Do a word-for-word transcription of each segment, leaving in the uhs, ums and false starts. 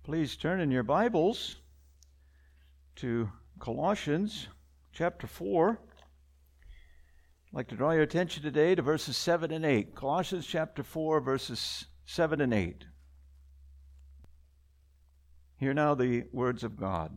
Please turn in your Bibles to Colossians chapter four. I'd like to draw your attention today to verses seven and eight. Colossians chapter four, verses seven and eight. Hear now the words of God.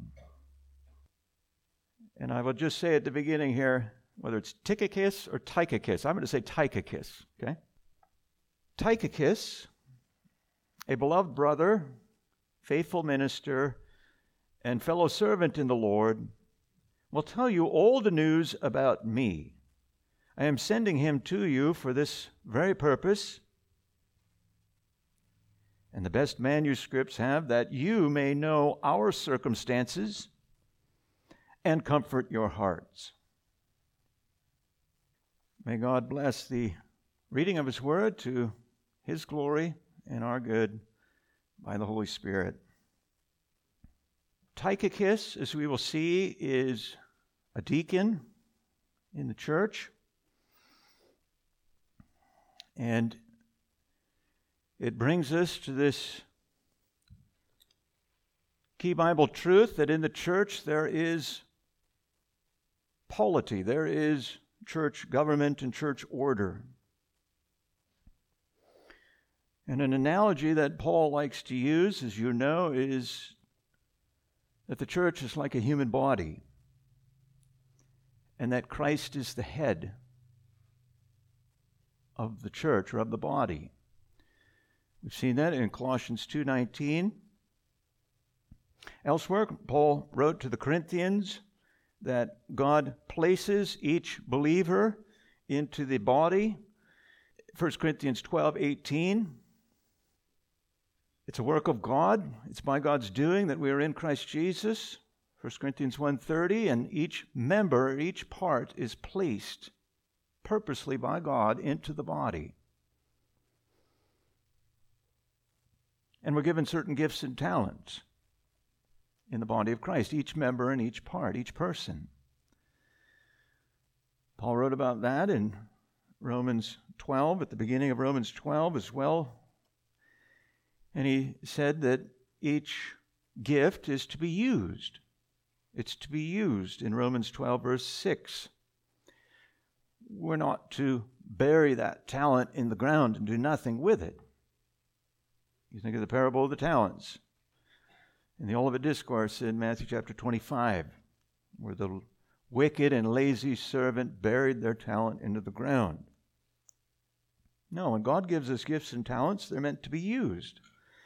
And I will just say at the beginning here, whether it's Tychicus or Tychicus. I'm going to say Tychicus, okay? Tychicus, a beloved brother, faithful minister, and fellow servant in the Lord, will tell you all the news about me. I am sending him to you for this very purpose. And the best manuscripts have that you may know our circumstances and comfort your hearts. May God bless the reading of his word to his glory and our good by the Holy Spirit. Tychicus, as we will see, is a deacon in the church. And it brings us to this key Bible truth that in the church there is polity, there is church government and church order. And an analogy that Paul likes to use, as you know, is that the church is like a human body and that Christ is the head of the church or of the body. We've seen that in Colossians two nineteen. Elsewhere, Paul wrote to the Corinthians that God places each believer into the body. First Corinthians twelve eighteen. It's a work of God. It's by God's doing that we are in Christ Jesus. First Corinthians one thirty, and each member, each part is placed purposely by God into the body. And we're given certain gifts and talents in the body of Christ, each member and each part, each person. Paul wrote about that in Romans twelve, at the beginning of Romans twelve as well. And he said that each gift is to be used. It's to be used in Romans twelve, verse six. We're not to bury that talent in the ground and do nothing with it. You think of the parable of the talents in the Olivet Discourse in Matthew chapter twenty-five, where the wicked and lazy servant buried their talent into the ground. No, when God gives us gifts and talents, they're meant to be used.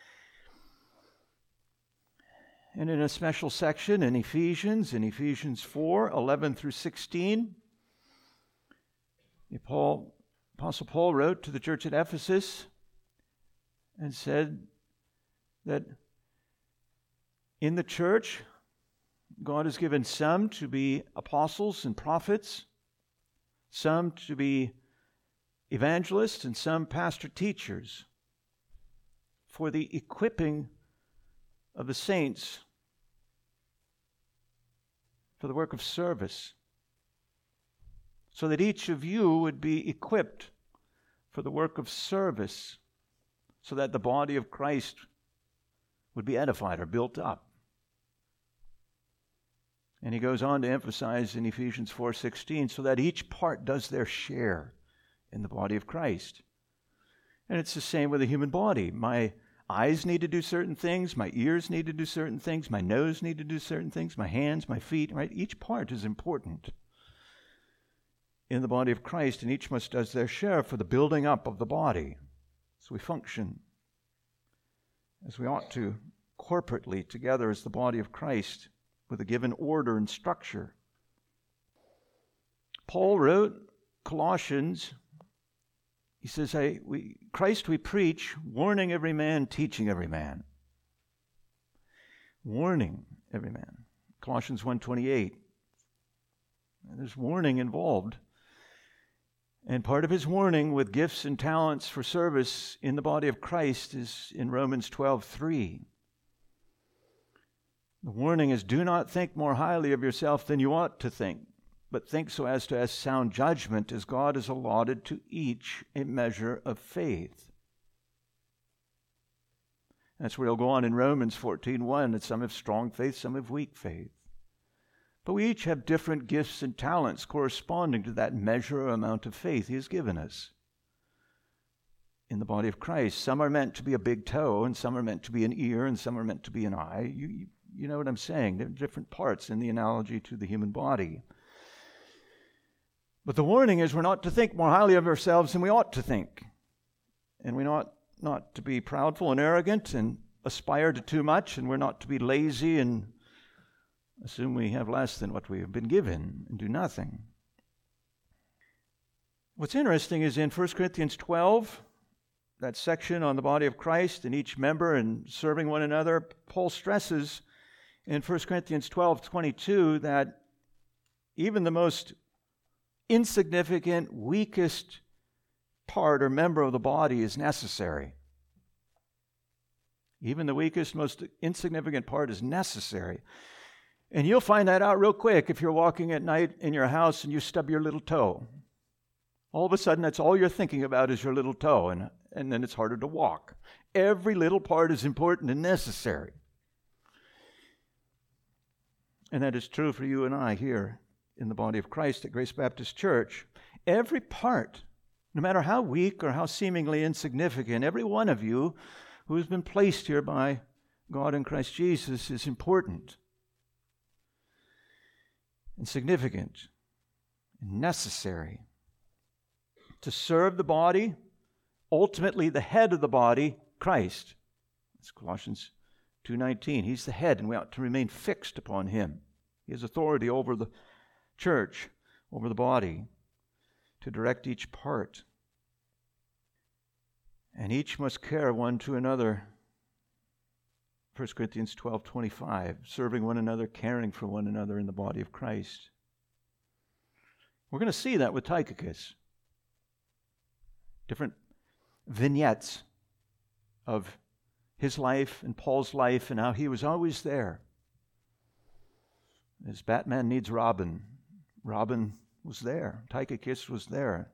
And in a special section in Ephesians, in Ephesians four, eleven through sixteen, Paul, Apostle Paul wrote to the church at Ephesus and said that in the church, God has given some to be apostles and prophets, some to be evangelists, and some pastor teachers for the equipping of the saints for the work of service, so that each of you would be equipped for the work of service, so that the body of Christ would be edified or built up. And he goes on to emphasize in Ephesians four sixteen, so that each part does their share in the body of Christ. And it's the same with the human body. My eyes need to do certain things, my ears need to do certain things, my nose need to do certain things, my hands, my feet, right? Each part is important in the body of Christ, and each must does their share for the building up of the body. So we function as we ought to corporately together as the body of Christ with a given order and structure. Paul wrote Colossians, he says, hey, we, Christ we preach, warning every man, teaching every man. Warning every man. Colossians one twenty-eight. There's warning involved. And part of his warning with gifts and talents for service in the body of Christ is in Romans twelve three. The warning is, do not think more highly of yourself than you ought to think, but think so as to have sound judgment, as God has allotted to each a measure of faith. That's where he'll go on in Romans fourteen one, that some have strong faith, some have weak faith. But we each have different gifts and talents corresponding to that measure or amount of faith he has given us in the body of Christ. Some are meant to be a big toe, and some are meant to be an ear, and some are meant to be an eye. You, you, you know what I'm saying. There are different parts in the analogy to the human body. But the warning is we're not to think more highly of ourselves than we ought to think. And we're not, not to be proudful and arrogant and aspire to too much, and we're not to be lazy and assume we have less than what we have been given and do nothing. What's interesting is in First Corinthians twelve, that section on the body of Christ and each member and serving one another, Paul stresses in First Corinthians twelve twenty-two that even the most insignificant, weakest part or member of the body is necessary. Even the weakest, most insignificant part is necessary. And you'll find that out real quick if you're walking at night in your house and you stub your little toe. All of a sudden, that's all you're thinking about is your little toe, and, and then it's harder to walk. Every little part is important and necessary. And that is true for you and I here in the body of Christ at Grace Baptist Church. Every part, no matter how weak or how seemingly insignificant, every one of you who has been placed here by God in Christ Jesus is important and significant and necessary to serve the body, ultimately the head of the body, Christ. That's Colossians two nineteen. He's the head, and we ought to remain fixed upon him. He has authority over the church, over the body, to direct each part. And each must care one to another. First Corinthians twelve twenty-five, serving one another, caring for one another in the body of Christ. We're going to see that with Tychicus. Different vignettes of his life and Paul's life and how he was always there. As Batman needs Robin, Robin was there. Tychicus was there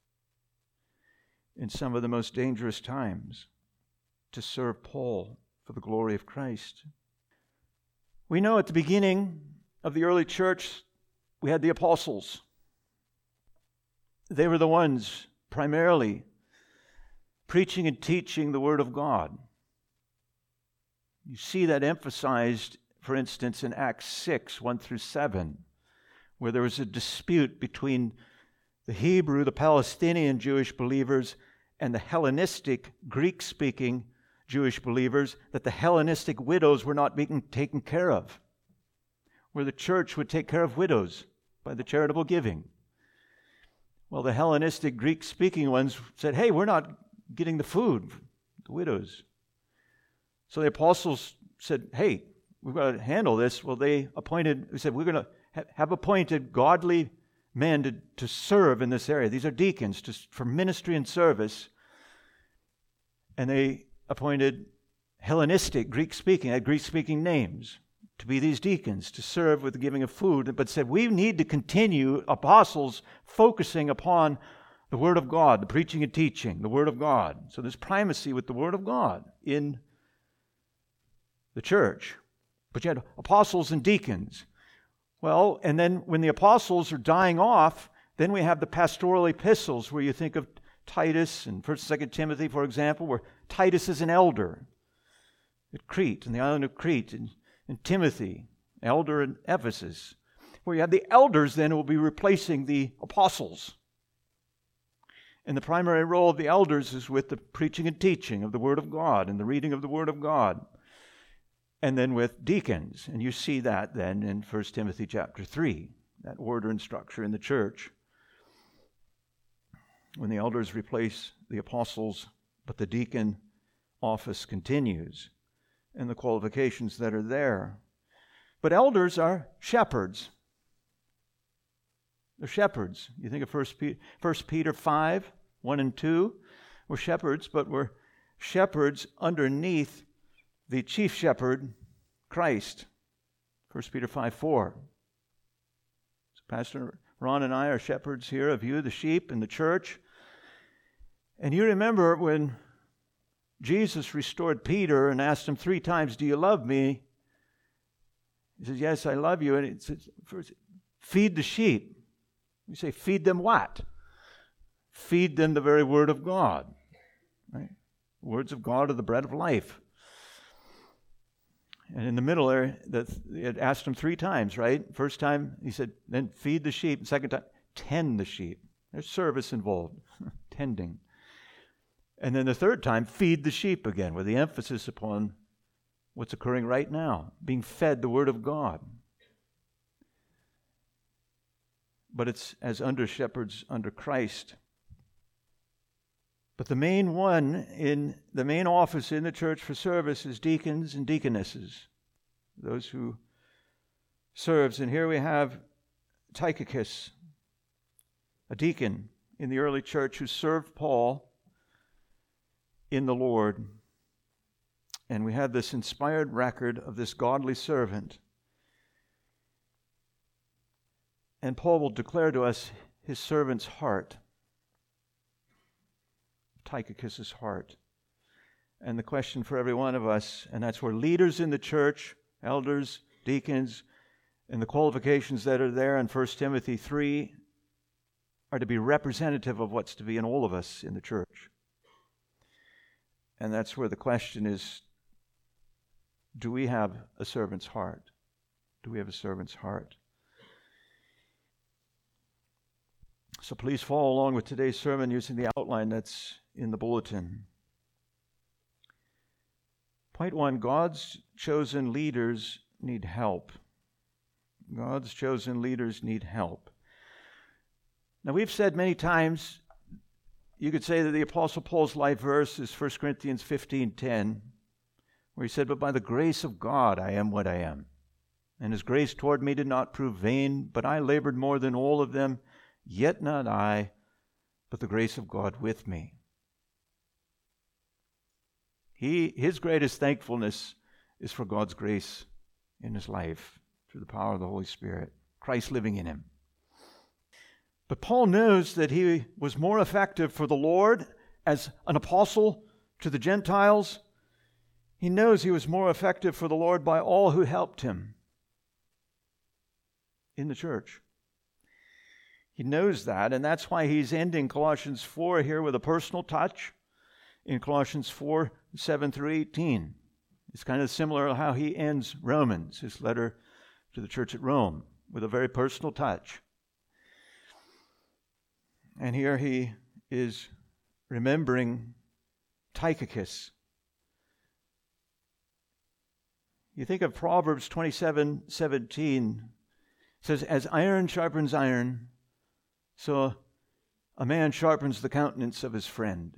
in some of the most dangerous times to serve Paul for the glory of Christ. We know at the beginning of the early church, we had the apostles. They were the ones primarily preaching and teaching the Word of God. You see that emphasized, for instance, in Acts six, one through seven, where there was a dispute between the Hebrew, the Palestinian Jewish believers, and the Hellenistic, Greek-speaking Jewish believers, that the Hellenistic widows were not being taken care of, where the church would take care of widows by the charitable giving. Well, the Hellenistic, Greek-speaking ones said, hey, we're not getting the food, the widows. So the apostles said, hey, we've got to handle this. Well, they appointed, they said, we're going to ha- have appointed godly men to, to serve in this area. These are deacons to, for ministry and service. And they appointed Hellenistic, Greek-speaking, had Greek-speaking names to be these deacons, to serve with the giving of food, but said we need to continue, apostles, focusing upon the Word of God, the preaching and teaching, the Word of God. So there's primacy with the Word of God in the church. But you had apostles and deacons. Well, and then when the apostles are dying off, then we have the pastoral epistles where you think of Titus and First and Second Timothy, for example, where Titus is an elder at Crete, in the island of Crete, and and Timothy, elder in Ephesus, where you have the elders then who will be replacing the apostles. And the primary role of the elders is with the preaching and teaching of the Word of God and the reading of the Word of God. And then with deacons. And you see that then in First Timothy chapter three, that order and structure in the church. When the elders replace the apostles, but the deacon office continues. And the qualifications that are there. But elders are shepherds. They're shepherds. You think of First Peter five, one and two. We're shepherds, but we're shepherds underneath the chief shepherd, Christ. First Peter five, four. So Pastor Ron and I are shepherds here of you, the sheep, in the church. And you remember when Jesus restored Peter and asked him three times, do you love me? He says, yes, I love you. And it says, first, feed the sheep. You say, feed them what? Feed them the very word of God. Right? Words of God are the bread of life. And in the middle there, it asked him three times, right? First time, he said, then feed the sheep. Second time, tend the sheep. There's service involved, tending. And then the third time, feed the sheep again, with the emphasis upon what's occurring right now, being fed the Word of God. But it's as under shepherds under Christ. But the main one in the main office in the church for service is deacons and deaconesses, those who serves. And here we have Tychicus, a deacon in the early church who served Paul in the Lord. And we have this inspired record of this godly servant. And Paul will declare to us his servant's heart, Tychicus' heart. And the question for every one of us, and that's where leaders in the church, elders, deacons, and the qualifications that are there in First Timothy three are to be representative of what's to be in all of us in the church. And that's where the question is, do we have a servant's heart? Do we have a servant's heart? So please follow along with today's sermon using the outline that's in the bulletin. Point one, God's chosen leaders need help. God's chosen leaders need help. Now, we've said many times, you could say that the Apostle Paul's life verse is First Corinthians fifteen ten, where he said, but by the grace of God I am what I am. And his grace toward me did not prove vain, but I labored more than all of them, yet not I, but the grace of God with me. He, his greatest thankfulness is for God's grace in his life, through the power of the Holy Spirit, Christ living in him. But Paul knows that he was more effective for the Lord as an apostle to the Gentiles. He knows he was more effective for the Lord by all who helped him in the church. He knows that, and that's why he's ending Colossians four here with a personal touch in Colossians four, seven through eighteen. It's kind of similar to how he ends Romans, his letter to the church at Rome, with a very personal touch. And here he is remembering Tychicus. You think of Proverbs twenty-seven seventeen. It says, as iron sharpens iron, so a man sharpens the countenance of his friend.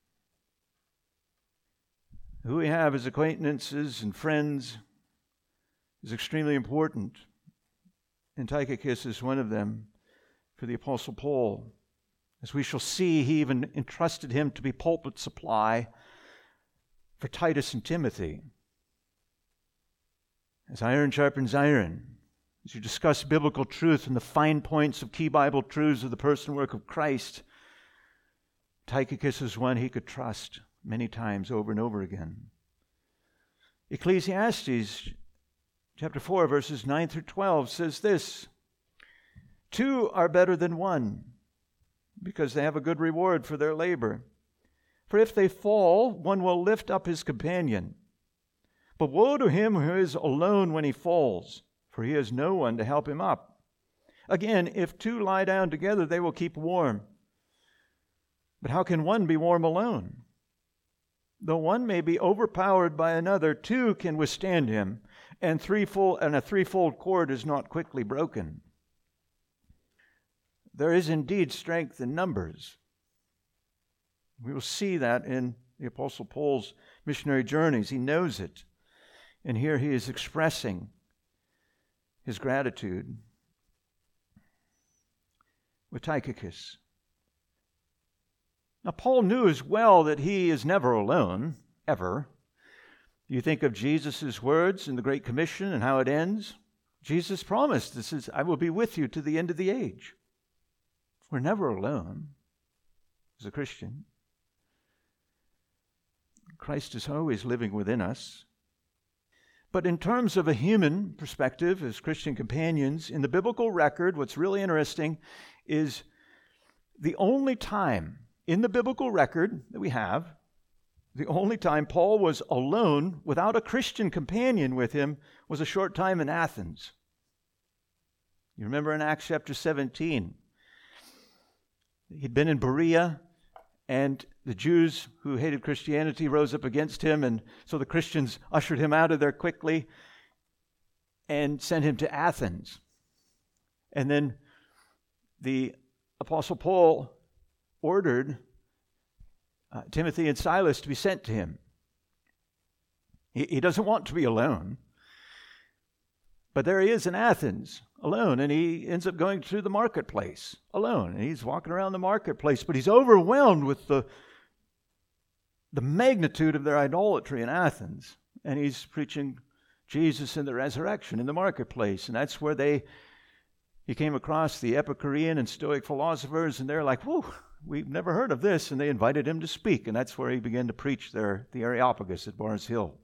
Who we have as acquaintances and friends is extremely important. And Tychicus is one of them for the Apostle Paul. As we shall see, he even entrusted him to be pulpit supply for Titus and Timothy. As iron sharpens iron, as you discuss biblical truth and the fine points of key Bible truths of the person and work of Christ, Tychicus is one he could trust many times over and over again. Ecclesiastes chapter four, verses nine through twelve says this, two are better than one, because they have a good reward for their labor. For if they fall, one will lift up his companion. But woe to him who is alone when he falls, for he has no one to help him up. Again, if two lie down together, they will keep warm. But how can one be warm alone? Though one may be overpowered by another, two can withstand him, and threefold and a threefold cord is not quickly broken. There is indeed strength in numbers. We will see that in the Apostle Paul's missionary journeys. He knows it. And here he is expressing his gratitude with Tychicus. Now, Paul knew as well that he is never alone, ever. You think of Jesus' words in the Great Commission and how it ends. Jesus promised, this is, I will be with you to the end of the age. We're never alone as a Christian. Christ is always living within us. But in terms of a human perspective, as Christian companions, in the biblical record, what's really interesting is the only time in the biblical record that we have, the only time Paul was alone without a Christian companion with him was a short time in Athens. You remember in Acts chapter seventeen, he'd been in Berea, and the Jews who hated Christianity rose up against him, and so the Christians ushered him out of there quickly and sent him to Athens. And then the Apostle Paul ordered uh, Timothy and Silas to be sent to him. He, he doesn't want to be alone. But there he is in Athens, alone, and he ends up going through the marketplace alone. And he's walking around the marketplace, but he's overwhelmed with the, the magnitude of their idolatry in Athens. And he's preaching Jesus and the resurrection in the marketplace. And that's where they he came across the Epicurean and Stoic philosophers, and they're like, whew, we've never heard of this. And they invited him to speak, and that's where he began to preach there, the Areopagus at Mars Hill.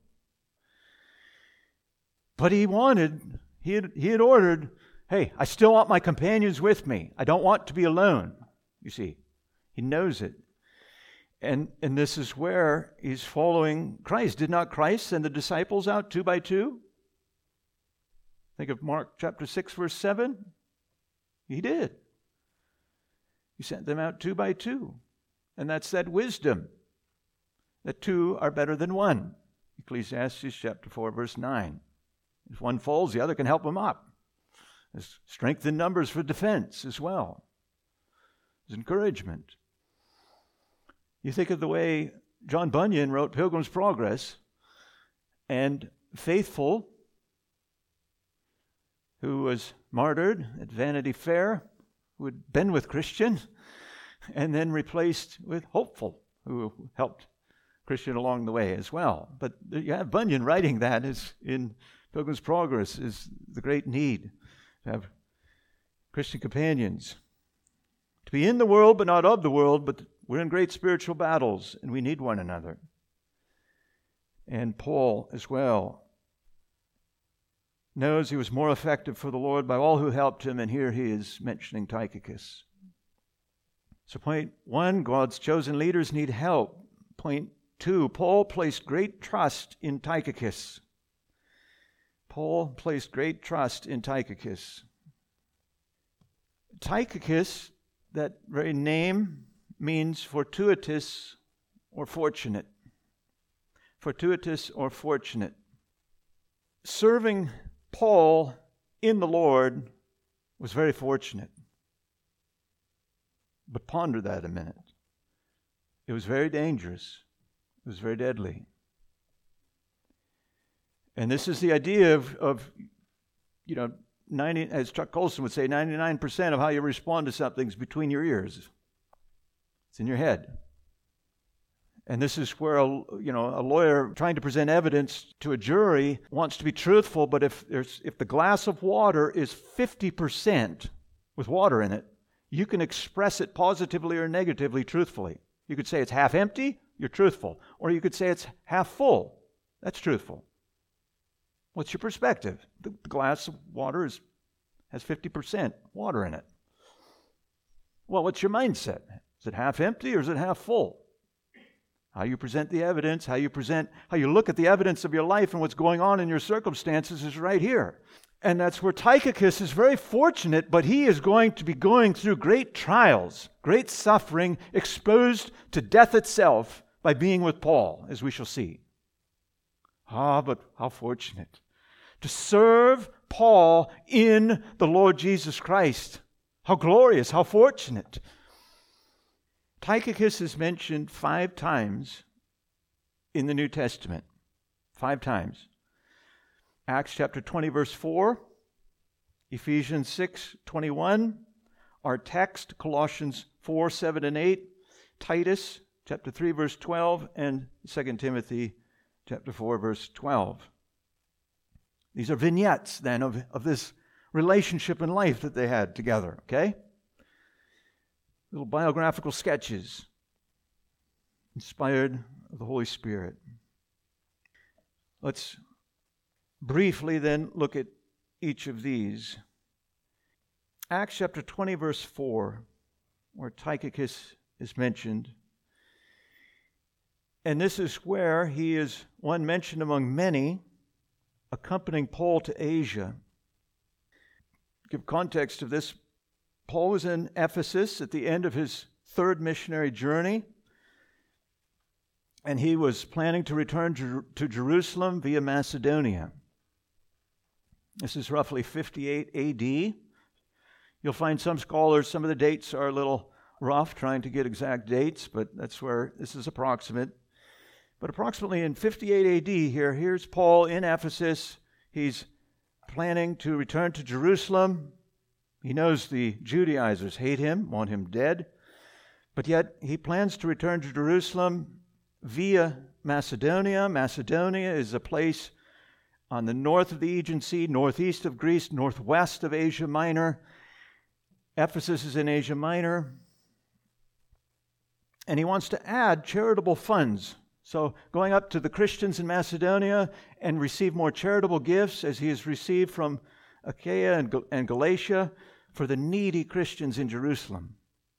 But he wanted, he had, he had ordered, hey, I still want my companions with me. I don't want to be alone. You see, he knows it. And, and this is where he's following Christ. Did not Christ send the disciples out two by two? Think of Mark chapter six, verse seven. He did. He sent them out two by two. And that's that wisdom, that two are better than one. Ecclesiastes chapter four, verse nine. If one falls, the other can help him up. There's strength in numbers for defense as well. There's encouragement. You think of the way John Bunyan wrote Pilgrim's Progress, and Faithful, who was martyred at Vanity Fair, who had been with Christian, and then replaced with Hopeful, who helped Christian along the way as well. But you have Bunyan writing that is in Pilgrim's Progress, is the great need to have Christian companions. To be in the world, but not of the world, but we're in great spiritual battles, and we need one another. And Paul as well knows he was more effective for the Lord by all who helped him, and here he is mentioning Tychicus. So point one, God's chosen leaders need help. Point two, Paul placed great trust in Tychicus. Paul placed great trust in Tychicus. Tychicus, that very name, means fortuitous or fortunate. Fortuitous or fortunate. Serving Paul in the Lord was very fortunate. But ponder that a minute. It was very dangerous. It was very deadly. And this is the idea of, of you know, ninety, as Chuck Colson would say, ninety-nine percent of how you respond to something is between your ears. It's in your head. And this is where a, you know, a lawyer trying to present evidence to a jury wants to be truthful, but if there's if the glass of water is fifty percent with water in it, you can express it positively or negatively truthfully. You could say it's half empty, you're truthful. Or you could say it's half full. That's truthful. What's your perspective? The glass of water is, has fifty percent water in it. Well, what's your mindset? Is it half empty or is it half full? How you present the evidence, how you present, how you look at the evidence of your life and what's going on in your circumstances is right here. And that's where Tychicus is very fortunate, but he is going to be going through great trials, great suffering, exposed to death itself by being with Paul, as we shall see. Ah, but how fortunate to serve Paul in the Lord Jesus Christ. How glorious, how fortunate. Tychicus is mentioned five times in the New Testament. Five times. Acts chapter twenty, verse four. Ephesians six, twenty-one. Our text, Colossians four, seven, and eight. Titus chapter three, verse twelve. And Second Timothy chapter four, verse twelve. These are vignettes, then, of, of this relationship and life that they had together, okay? Little biographical sketches inspired of the Holy Spirit. Let's briefly then look at each of these. Acts chapter twenty, verse four, where Tychicus is mentioned. And this is where he is one mentioned among many, accompanying Paul to Asia. To give context of this, Paul was in Ephesus at the end of his third missionary journey, and he was planning to return to, to Jerusalem via Macedonia. This is roughly fifty-eight A D. You'll find some scholars, some of the dates are a little rough, trying to get exact dates, but that's where this is approximate. But approximately in fifty-eight A D here, here's Paul in Ephesus. He's planning to return to Jerusalem. He knows the Judaizers hate him, want him dead, but yet he plans to return to Jerusalem via Macedonia. Macedonia is a place on the north of the Aegean Sea, northeast of Greece, northwest of Asia Minor. Ephesus is in Asia Minor. And he wants to add charitable funds. So going up to the Christians in Macedonia and receive more charitable gifts as he has received from Achaia and, Gal- and Galatia for the needy Christians in Jerusalem.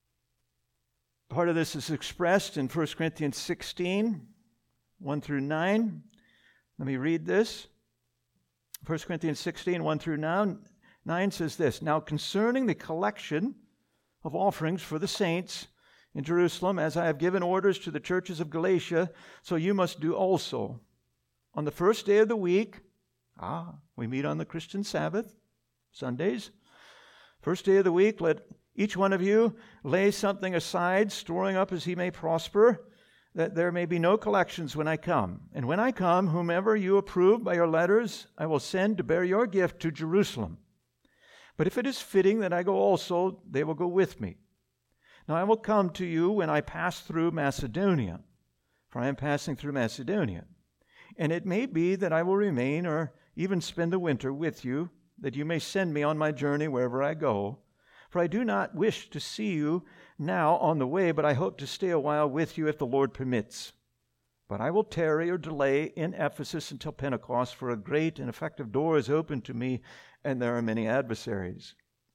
Part of this is expressed in First Corinthians sixteen, one through nine. Let me read this. First Corinthians sixteen, one through nine, nine says this, "Now concerning the collection of offerings for the saints in Jerusalem, as I have given orders to the churches of Galatia, so you must do also. On the first day of the week," ah, we meet on the Christian Sabbath, Sundays, "first day of the week, let each one of you lay something aside, storing up as he may prosper, that there may be no collections when I come. And when I come, whomever you approve by your letters, I will send to bear your gift to Jerusalem. But if it is fitting that I go also, they will go with me. Now I will come to you when I pass through Macedonia, for I am passing through Macedonia. And it may be that I will remain or even spend the winter with you, that you may send me on my journey wherever I go. For I do not wish to see you now on the way, but I hope to stay a while with you if the Lord permits. But I will tarry or delay in Ephesus until Pentecost, for a great and effective door is open to me, and there are many adversaries."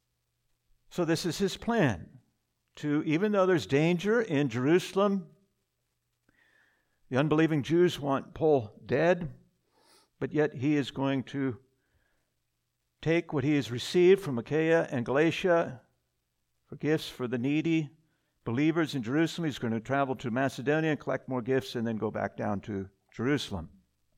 So this is his plan. To, even though there's danger in Jerusalem, the unbelieving Jews want Paul dead, but yet he is going to take what he has received from Achaia and Galatia for gifts for the needy believers in Jerusalem. He's going to travel to Macedonia and collect more gifts and then go back down to Jerusalem.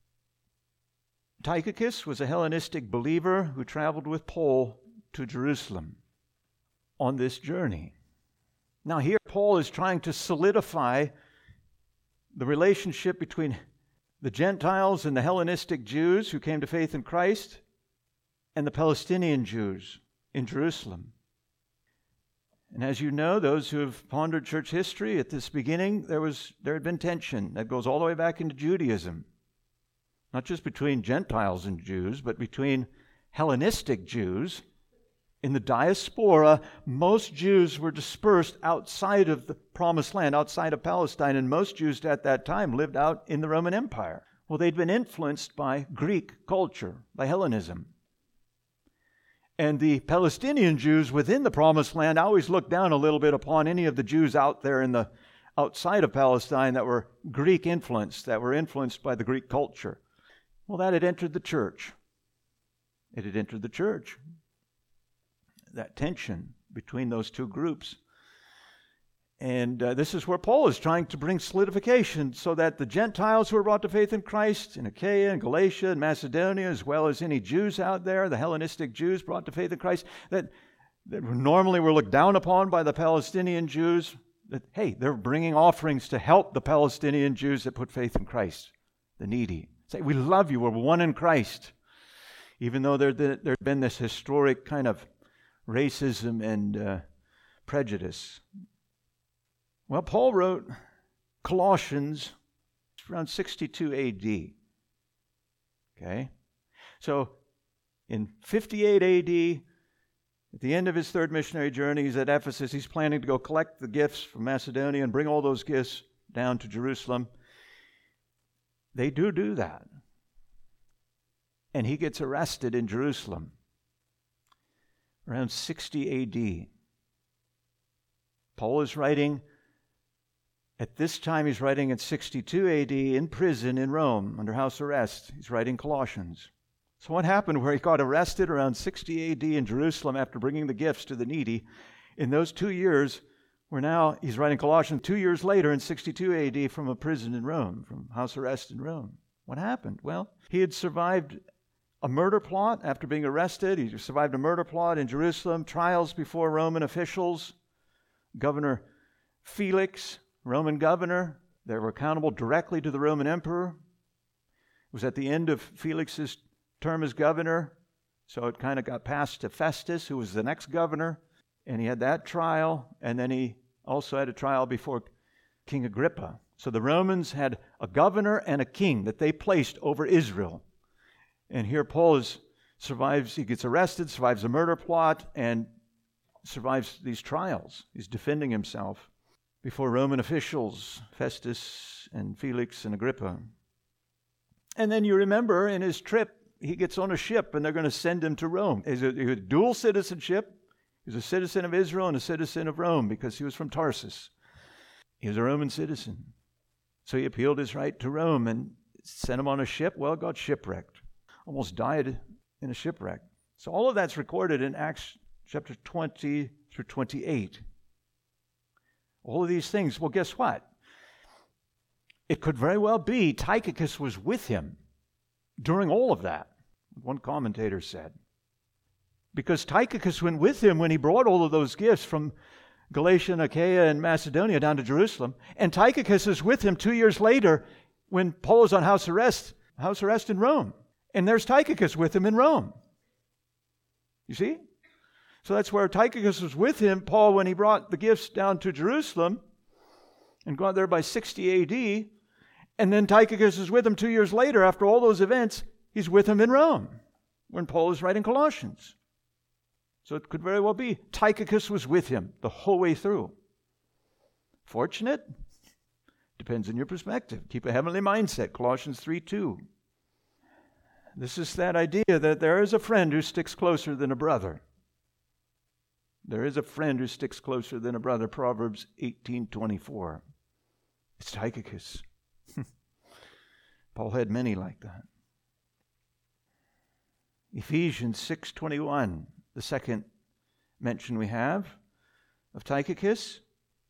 Tychicus was a Hellenistic believer who traveled with Paul to Jerusalem on this journey. Now here Paul is trying to solidify the relationship between the Gentiles and the Hellenistic Jews who came to faith in Christ and the Palestinian Jews in Jerusalem. And as you know, those who have pondered church history, at this beginning there was there had been tension that goes all the way back into Judaism. Not just between Gentiles and Jews, but between Hellenistic Jews. In the diaspora, most Jews were dispersed outside of the Promised Land, outside of Palestine, and most Jews at that time lived out in the Roman Empire. Well, they'd been influenced by Greek culture, by Hellenism. And the Palestinian Jews within the Promised Land always looked down a little bit upon any of the Jews out there in the outside of Palestine that were Greek influenced, that were influenced by the Greek culture. Well, that had entered the church. It had entered the church. That tension between those two groups. And uh, this is where Paul is trying to bring solidification so that the Gentiles who are brought to faith in Christ in Achaia and Galatia and Macedonia, as well as any Jews out there, the Hellenistic Jews brought to faith in Christ, that, that normally were looked down upon by the Palestinian Jews, that, hey, they're bringing offerings to help the Palestinian Jews that put faith in Christ, the needy. Say, we love you, we're one in Christ. Even though there there had been this historic kind of racism and uh, prejudice. Well, Paul wrote Colossians around sixty-two A D. Okay? So, in fifty-eight A D, at the end of his third missionary journey, he's at Ephesus. He's planning to go collect the gifts from Macedonia and bring all those gifts down to Jerusalem. they do do that. And he gets arrested in Jerusalem around sixty A D. Paul is writing, at this time he's writing in sixty-two A D in prison in Rome under house arrest. He's writing Colossians. So what happened where he got arrested around sixty A D in Jerusalem after bringing the gifts to the needy? In those two years, where now he's writing Colossians two years later in sixty-two A D from a prison in Rome, from house arrest in Rome. What happened? Well, he had survived a murder plot after being arrested. He survived a murder plot in Jerusalem, trials before Roman officials. Governor Felix, Roman governor, they were accountable directly to the Roman emperor. It was at the end of Felix's term as governor, so it kind of got passed to Festus, who was the next governor, and he had that trial, and then he also had a trial before King Agrippa. So the Romans had a governor and a king that they placed over Israel. And here Paul is, survives, he gets arrested, survives a murder plot, and survives these trials. He's defending himself before Roman officials, Festus and Felix and Agrippa. And then you remember in his trip, he gets on a ship and they're going to send him to Rome. He's a, he had dual citizenship. He was a citizen of Israel and a citizen of Rome because he was from Tarsus. He was a Roman citizen. So he appealed his right to Rome and sent him on a ship. Well, got shipwrecked. Almost died in a shipwreck. So all of that's recorded in Acts chapter twenty through twenty-eight. All of these things. Well, guess what? It could very well be Tychicus was with him during all of that, one commentator said. Because Tychicus went with him when he brought all of those gifts from Galatia and Achaia and Macedonia down to Jerusalem. And Tychicus is with him two years later when Paul is on house arrest, house arrest in Rome. And there's Tychicus with him in Rome. You see? So that's where Tychicus was with him, Paul, when he brought the gifts down to Jerusalem and got there by sixty A D. And then Tychicus is with him two years later after all those events. He's with him in Rome when Paul is writing Colossians. So it could very well be Tychicus was with him the whole way through. Fortunate? Depends on your perspective. Keep a heavenly mindset, Colossians three two. This is that idea that there is a friend who sticks closer than a brother. There is a friend who sticks closer than a brother, Proverbs eighteen twenty-four. It's Tychicus. Paul had many like that. Ephesians six twenty-one, the second mention we have of Tychicus.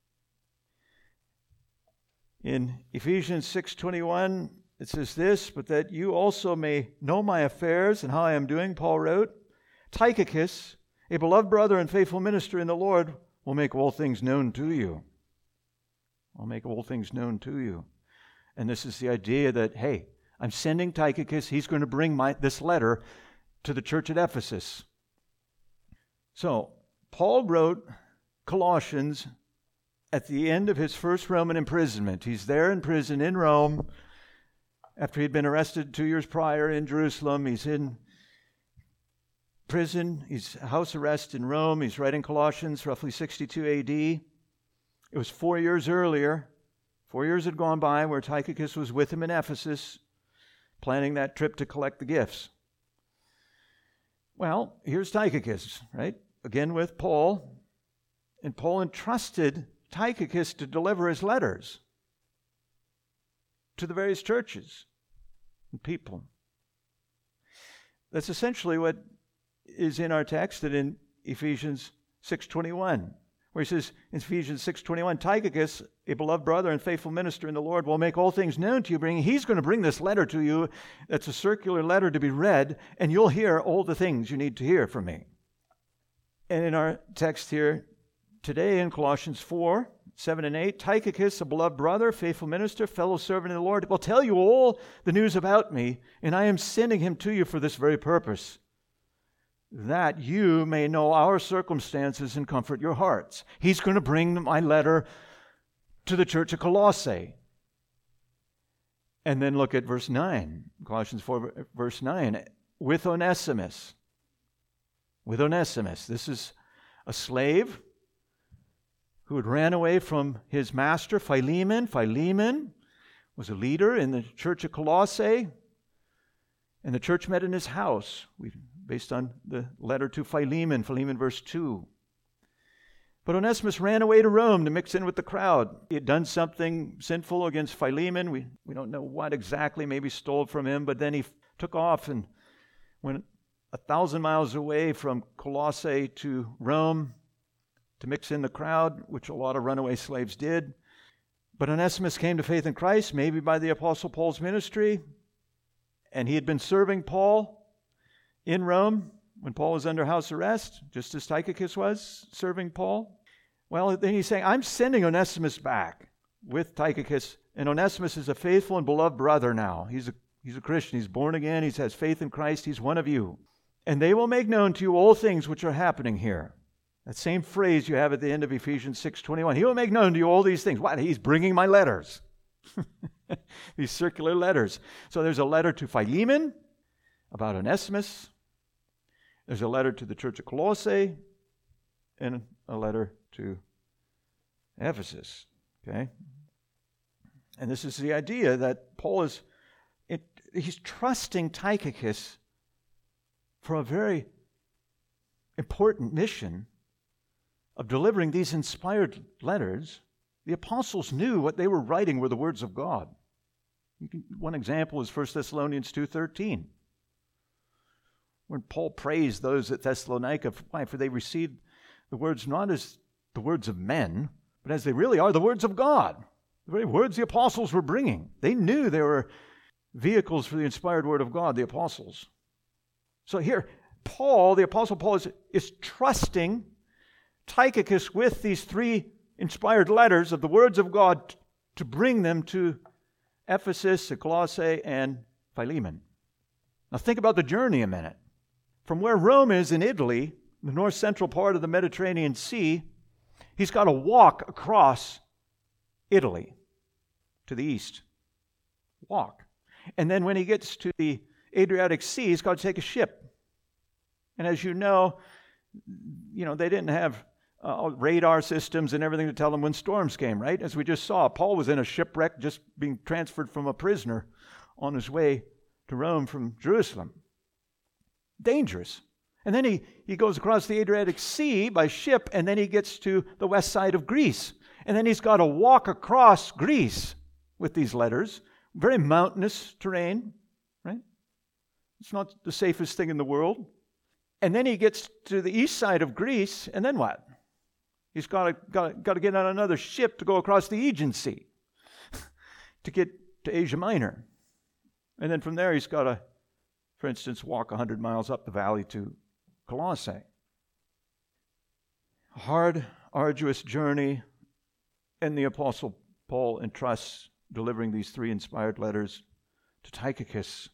In Ephesians six twenty-one, it says this, but that you also may know my affairs and how I am doing, Paul wrote, Tychicus, a beloved brother and faithful minister in the Lord, will make all things known to you. I'll make all things known to you. And this is the idea that, hey, I'm sending Tychicus. He's going to bring my this letter to the church at Ephesus. So, Paul wrote Colossians at the end of his first Roman imprisonment. He's there in prison in Rome after he'd been arrested two years prior in Jerusalem. He's in prison. He's house arrest in Rome. He's writing Colossians, roughly sixty-two A D. It was four years earlier. Four years had gone by where Tychicus was with him in Ephesus, planning that trip to collect the gifts. Well, here's Tychicus, right? Again with Paul. And Paul entrusted Tychicus to deliver his letters to the various churches and people. That's essentially what is in our text and in Ephesians six twenty-one. Where he says in Ephesians six twenty-one, Tychicus, a beloved brother and faithful minister in the Lord, will make all things known to you. Bring, he's going to bring this letter to you. That's a circular letter to be read, and you'll hear all the things you need to hear from me. And in our text here today in Colossians four, seven and eight, Tychicus, a beloved brother, faithful minister, fellow servant in the Lord, will tell you all the news about me, and I am sending him to you for this very purpose, that you may know our circumstances and comfort your hearts. He's going to bring my letter to the church of Colossae. And then look at verse nine, Colossians four, verse nine, with Onesimus. With Onesimus. This is a slave who had ran away from his master, Philemon. Philemon was a leader in the church of Colossae, and the church met in his house, we, based on the letter to Philemon, Philemon verse two. But Onesimus ran away to Rome to mix in with the crowd. He had done something sinful against Philemon. We, we don't know what exactly, maybe stole from him, but then he f- took off and went a thousand miles away from Colossae to Rome to mix in the crowd, which a lot of runaway slaves did. But Onesimus came to faith in Christ, maybe by the Apostle Paul's ministry, and he had been serving Paul in Rome when Paul was under house arrest, just as Tychicus was serving Paul. Well, then he's saying, I'm sending Onesimus back with Tychicus, and Onesimus is a faithful and beloved brother now. He's a, he's a Christian. He's born again. He has faith in Christ. He's one of you. And they will make known to you all things which are happening here. That same phrase you have at the end of Ephesians six twenty-one. He will make known to you all these things. What? He's bringing my letters. These circular letters. So there's a letter to Philemon about Onesimus. There's a letter to the church of Colossae and a letter to Ephesus. Okay? And this is the idea that Paul is, it, he's trusting Tychicus for a very important mission of delivering these inspired letters. The apostles knew what they were writing were the words of God. You can, one example is First Thessalonians two thirteen. When Paul praised those at Thessalonica, why? For they received the words not as the words of men, but as they really are the words of God. The very words the apostles were bringing. They knew they were vehicles for the inspired word of God, the apostles. So here, Paul, the apostle Paul, is, is trusting Tychicus with these three inspired letters of the words of God to bring them to Ephesus, Colossae, and Philemon. Now think about the journey a minute. From where Rome is in Italy, the north central part of the Mediterranean Sea, he's got to walk across Italy to the east. Walk. And then when he gets to the Adriatic Sea, he's got to take a ship. And as you know, you know, they didn't have uh, radar systems and everything to tell them when storms came, right? As we just saw, Paul was in a shipwreck just being transferred from a prisoner on his way to Rome from Jerusalem. Dangerous. And then he, he goes across the Adriatic Sea by ship, and then he gets to the west side of Greece. And then he's got to walk across Greece with these letters. Very mountainous terrain, right? It's not the safest thing in the world. And then he gets to the east side of Greece, and then what? He's got to, got, got to get on another ship to go across the Aegean Sea to get to Asia Minor. And then from there he's got to, for instance, walk one hundred miles up the valley to Colossae. A hard, arduous journey, and the Apostle Paul entrusts delivering these three inspired letters to Tychicus.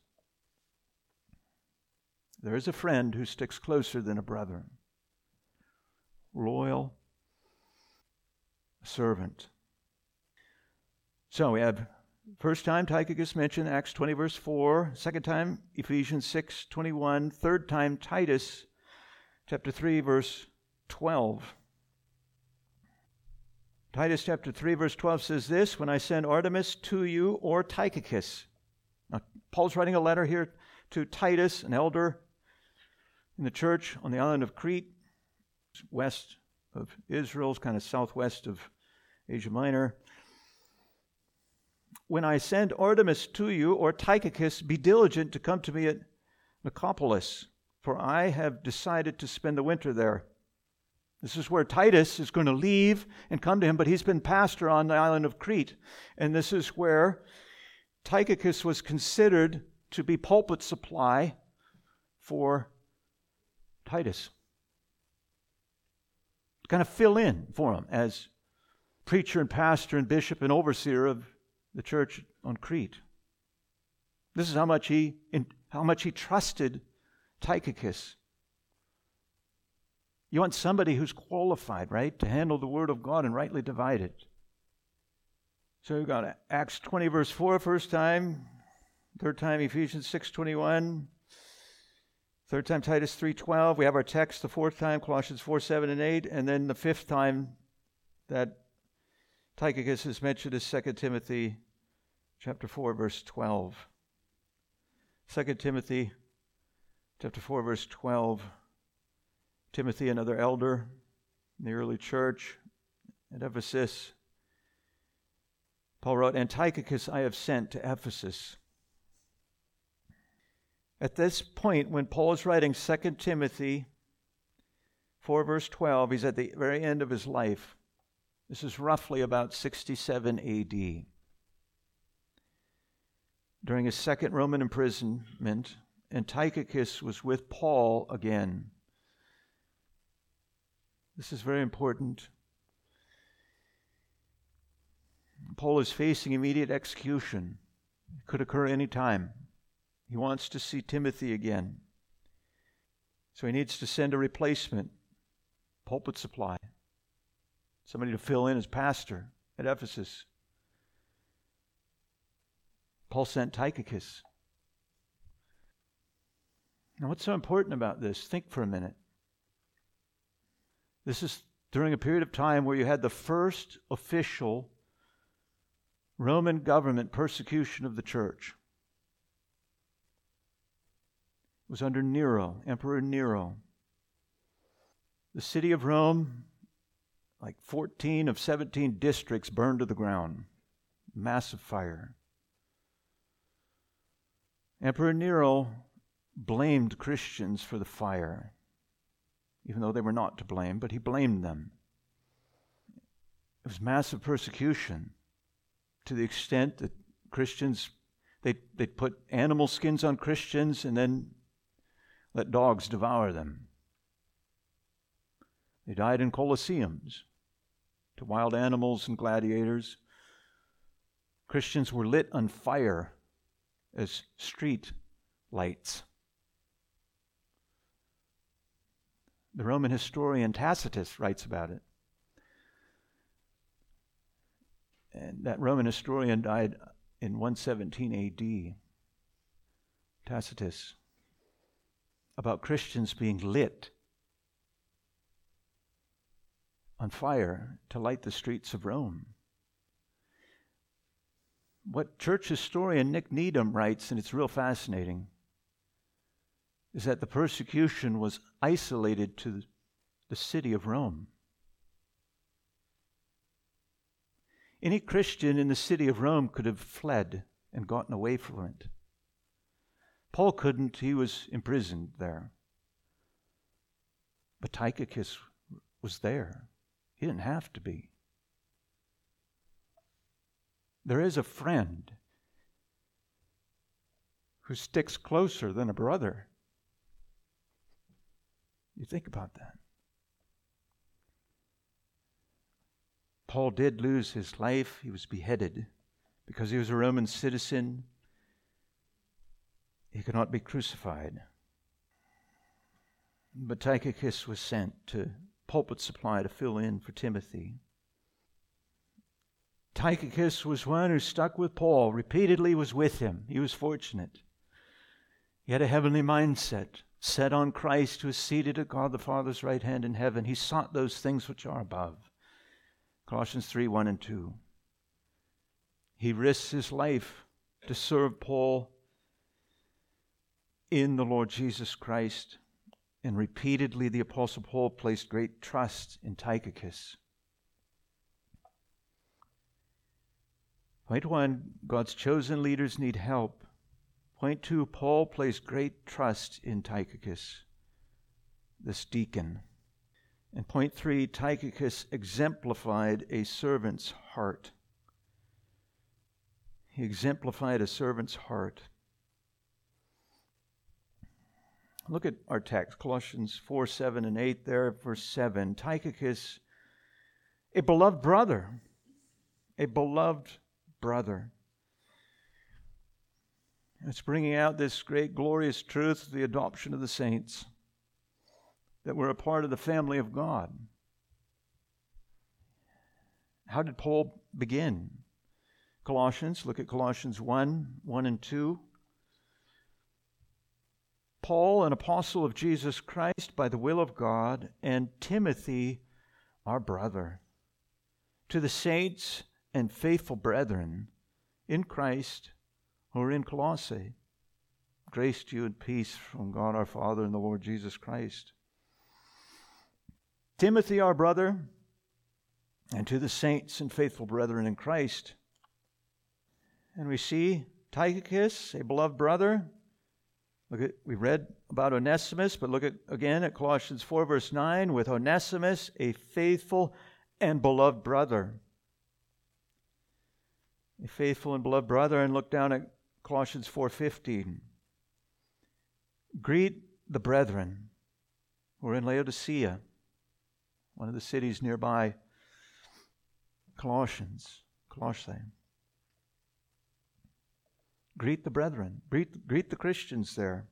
There is a friend who sticks closer than a brother. Loyal, servant. So we have first time Tychicus mentioned, Acts twenty verse four. Second time, Ephesians six twenty-one. Third time, Titus chapter three verse twelve. Titus chapter three verse twelve says this, when I send Artemas to you or Tychicus. Now, Paul's writing a letter here to Titus, an elder in the church on the island of Crete, west of Israel, kind of southwest of Asia Minor. When I send Artemas to you or Tychicus, be diligent to come to me at Nicopolis, for I have decided to spend the winter there. This is where Titus is going to leave and come to him, but he's been pastor on the island of Crete. And this is where Tychicus was considered to be pulpit supply for Titus. To kind of fill in for him as preacher and pastor and bishop and overseer of the church on Crete. This is how much he how much he trusted Tychicus. You want somebody who's qualified, right, to handle the word of God and rightly divide it. So you've got Acts twenty verse four first time, third time Ephesians six twenty-one, third time Titus three twelve. We have our text the fourth time, Colossians four seven and eight, and then the fifth time that Tychicus is mentioned is Second Timothy chapter four, verse twelve. Second Timothy chapter four, verse twelve. Timothy, another elder in the early church at Ephesus. Paul wrote, Antiochus I have sent to Ephesus. At this point, when Paul is writing Second Timothy four, verse twelve, he's at the very end of his life. This is roughly about sixty-seven A D. During his second Roman imprisonment, Antiochus was with Paul again. This is very important. Paul is facing immediate execution. It could occur any time. He wants to see Timothy again. So he needs to send a replacement, pulpit supply, somebody to fill in as pastor at Ephesus. Paul sent Tychicus. Now, what's so important about this? Think for a minute. This is during a period of time where you had the first official Roman government persecution of the church. It was under Nero, Emperor Nero. The city of Rome, like fourteen of seventeen districts, burned to the ground. Massive fire. Emperor Nero blamed Christians for the fire, even though they were not to blame, but he blamed them. It was massive persecution to the extent that Christians, they they put animal skins on Christians and then let dogs devour them. They died in colosseums to wild animals and gladiators. Christians were lit on fire as street lights. The Roman historian Tacitus writes about it. And that Roman historian died in one seventeen A D. Tacitus. About Christians being lit on fire to light the streets of Rome. What church historian Nick Needham writes, and it's real fascinating, is that the persecution was isolated to the city of Rome. Any Christian in the city of Rome could have fled and gotten away from it. Paul couldn't, he was imprisoned there. But Tychicus was there. He didn't have to be. There is a friend who sticks closer than a brother. You think about that. Paul did lose his life. He was beheaded because he was a Roman citizen. He could not be crucified. But Tychicus was sent to pulpit supply to fill in for Timothy. Tychicus was one who stuck with Paul, repeatedly was with him. He was fortunate. He had a heavenly mindset, set on Christ who is seated at God the Father's right hand in heaven. He sought those things which are above. Colossians three, one and two. He risks his life to serve Paul in the Lord Jesus Christ. And repeatedly the Apostle Paul placed great trust in Tychicus. Point one, God's chosen leaders need help. Point two, Paul placed great trust in Tychicus, this deacon. And point three, Tychicus exemplified a servant's heart. He exemplified a servant's heart. Look at our text, Colossians four, seven, and eight there, verse seven. Tychicus, a beloved brother, a beloved brother. It's bringing out this great glorious truth, the adoption of the saints, that we're a part of the family of God. How did Paul begin? Colossians, look at Colossians one, one and two. Paul, an apostle of Jesus Christ by the will of God, and Timothy, our brother, to the saints and faithful brethren in Christ who are in Colossae. Grace to you and peace from God our Father and the Lord Jesus Christ. Timothy, our brother, and to the saints and faithful brethren in Christ. And we see Tychicus, a beloved brother. Look at, we read about Onesimus, but look at again at Colossians four, verse nine, with Onesimus, a faithful and beloved brother. A faithful and beloved brother, and look down at Colossians four fifteen. Greet the brethren who are in Laodicea, one of the cities nearby Colossians, Colossae. Greet the brethren. Greet, greet the Christians there.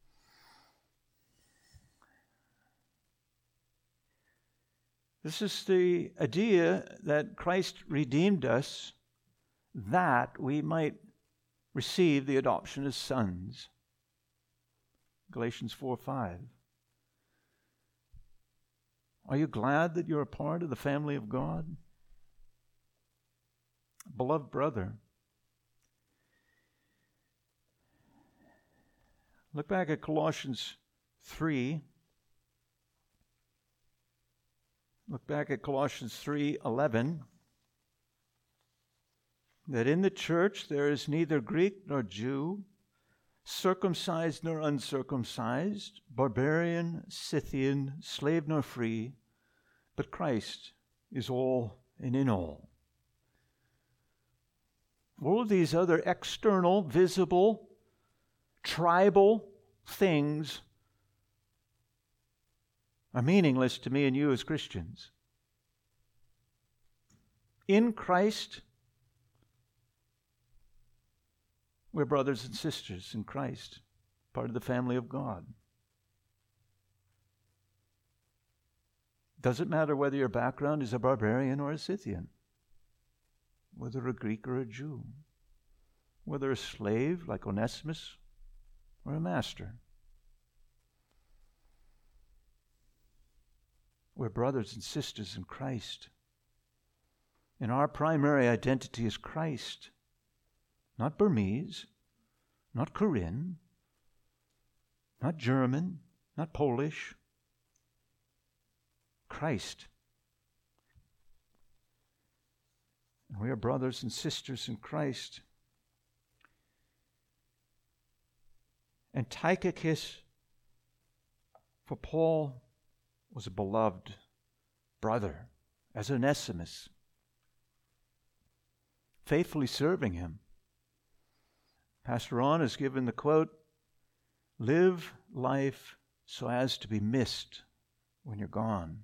This is the idea that Christ redeemed us that we might receive the adoption as sons. Galatians four five. Are you glad that you're a part of the family of God? Beloved brother. Look back at Colossians three. Look back at Colossians three eleven. That in the church there is neither Greek nor Jew, circumcised nor uncircumcised, barbarian, Scythian, slave nor free, but Christ is all and in all. All of these other external, visible, tribal things are meaningless to me and you as Christians. In Christ, we're brothers and sisters in Christ, part of the family of God. Doesn't matter whether your background is a barbarian or a Scythian, whether a Greek or a Jew, whether a slave like Onesimus or a master. We're brothers and sisters in Christ. And our primary identity is Christ. Not Burmese, not Korean, not German, not Polish. Christ. And we are brothers and sisters in Christ. And Tychicus, for Paul, was a beloved brother, as Onesimus, faithfully serving him. Pastor Ron has given the quote, "Live life so as to be missed when you're gone."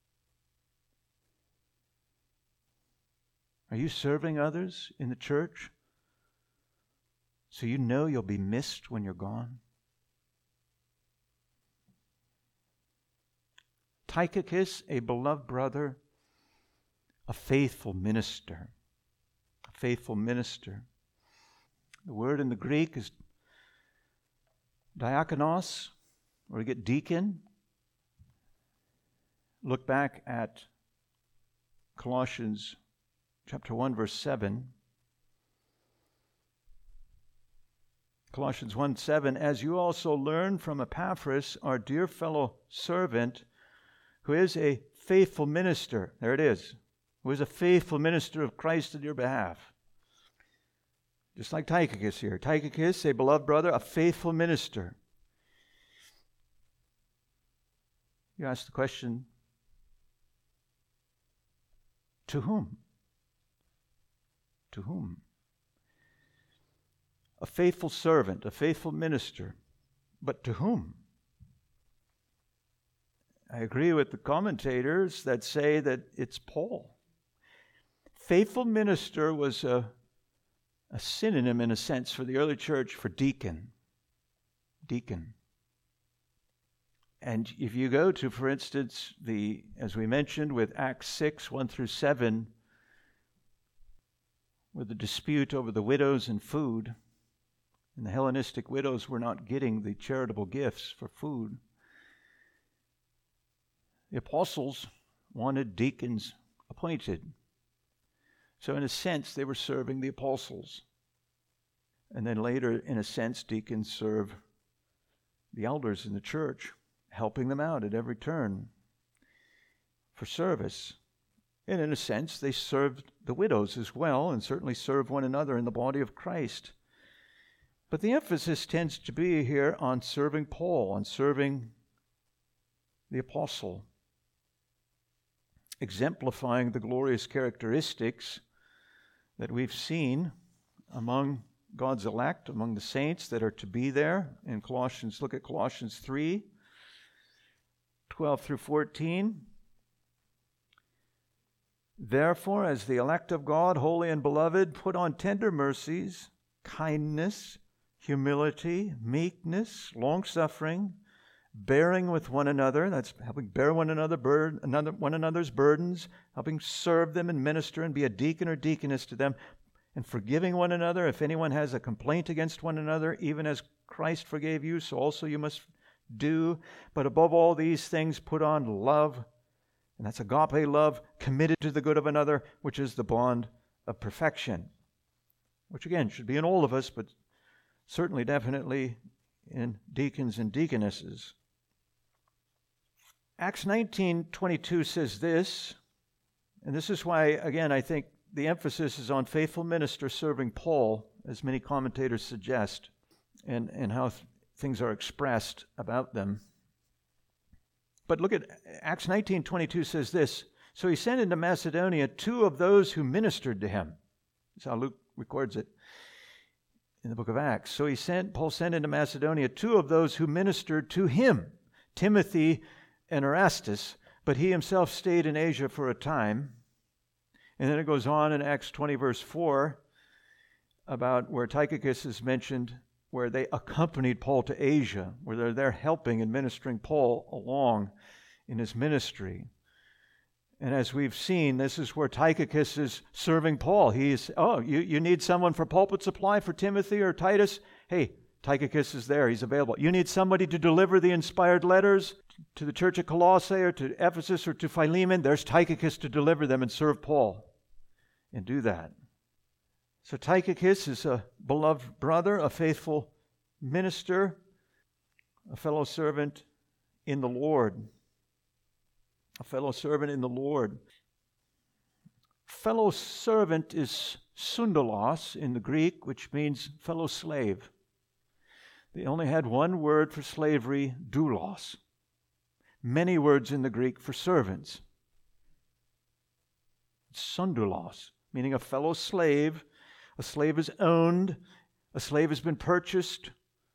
Are you serving others in the church so you know you'll be missed when you're gone? Tychicus, a beloved brother, a faithful minister. A faithful minister. The word in the Greek is diakonos, where we get deacon. Look back at Colossians chapter one, verse seven. Colossians one seven, as you also learn from Epaphras, our dear fellow servant, who is a faithful minister. There it is. Who is a faithful minister of Christ on your behalf. Just like Tychicus here. Tychicus, a beloved brother, a faithful minister. You ask the question, to whom? To whom? A faithful servant, a faithful minister, but to whom? I agree with the commentators that say that it's Paul. Faithful minister was a A synonym, in a sense, for the early church for deacon. Deacon. And if you go to, for instance, the, as we mentioned, with Acts six, one through seven, with the dispute over the widows and food, and the Hellenistic widows were not getting the charitable gifts for food, the apostles wanted deacons appointed. So in a sense, they were serving the apostles. And then later, in a sense, deacons serve the elders in the church, helping them out at every turn for service. And in a sense, they served the widows as well, and certainly serve one another in the body of Christ. But the emphasis tends to be here on serving Paul, on serving the apostle, exemplifying the glorious characteristics that we've seen among God's elect, among the saints that are to be there. In Colossians, look at Colossians three, twelve through fourteen. Therefore, as the elect of God, holy and beloved, put on tender mercies, kindness, humility, meekness, long-suffering, bearing with one another. That's helping bear one another, burden, another, one another's burdens, helping serve them and minister and be a deacon or deaconess to them, and forgiving one another. If anyone has a complaint against one another, even as Christ forgave you, so also you must do. But above all these things, put on love, and that's agape love, committed to the good of another, which is the bond of perfection. Which again should be in all of us, but certainly definitely in deacons and deaconesses. Acts nineteen twenty-two says this, and this is why, again, I think the emphasis is on faithful minister serving Paul, as many commentators suggest, and, and how th- things are expressed about them. But look at Acts nineteen twenty-two says this, so he sent into Macedonia two of those who ministered to him. That's how Luke records it in the book of Acts. So he sent, Paul sent into Macedonia two of those who ministered to him, Timothy and Erastus, but he himself stayed in Asia for a time. And then it goes on in Acts twenty, verse four, about where Tychicus is mentioned, where they accompanied Paul to Asia, where they're there helping and ministering Paul along in his ministry. And as we've seen, this is where Tychicus is serving Paul. He's, oh, you, you need someone for pulpit supply for Timothy or Titus? Hey, Tychicus is there. He's available. You need somebody to deliver the inspired letters to the church at Colossae or to Ephesus or to Philemon? There's Tychicus to deliver them and serve Paul and do that. So Tychicus is a beloved brother, a faithful minister, a fellow servant in the Lord. A fellow servant in the Lord. Fellow servant is sundalos in the Greek, which means fellow slave. They only had one word for slavery, doulos. Many words in the Greek for servants. Sundalos, meaning a fellow slave. A slave is owned. A slave has been purchased.